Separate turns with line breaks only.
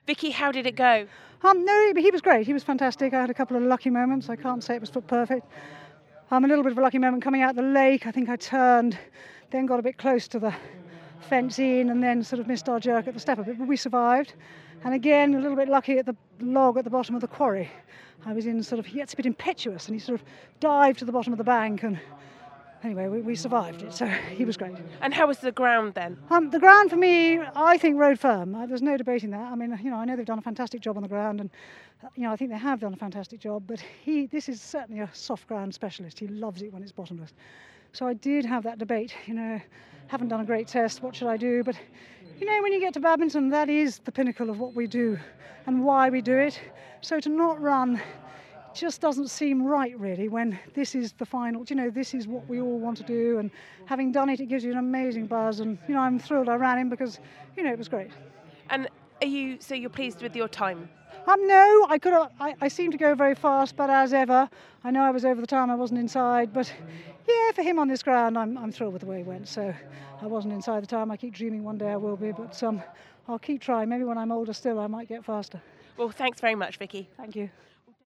Vicky, how did it go?
No, he was great. He was fantastic. I had a couple of lucky moments. I can't say it was foot perfect. A little bit of a lucky moment coming out the lake. I think I turned, then got a bit close to the fence in, and then sort of missed our jerk at the step a bit, but we survived. And again, a little bit lucky at the log at the bottom of the quarry. I was in sort of, he gets a bit impetuous, and he sort of dived to the bottom of the bank, and anyway, we survived it, so he was great.
And how was the ground then?
The ground for me, I think, rode firm. There's no debating that. I mean, I know they've done a fantastic job on the ground, and I think they have done a fantastic job. But this is certainly a soft ground specialist. He loves it when it's bottomless. So I did have that debate. Haven't done a great test. What should I do? But when you get to badminton, that is the pinnacle of what we do and why we do it. So to not run just doesn't seem right, really, when this is the final. This is what we all want to do, and having done it, it gives you an amazing buzz. And I'm thrilled I ran him because it was great.
And you're pleased with your time?
No, I seemed to go very fast, but as ever, I know I was over the time. I wasn't inside, but yeah, for him on this ground, I'm thrilled with the way he went. So I wasn't inside the time. I keep dreaming one day I will be, but I'll keep trying. Maybe when I'm older still, I might get faster.
Well, thanks very much, Vicky.
Thank you.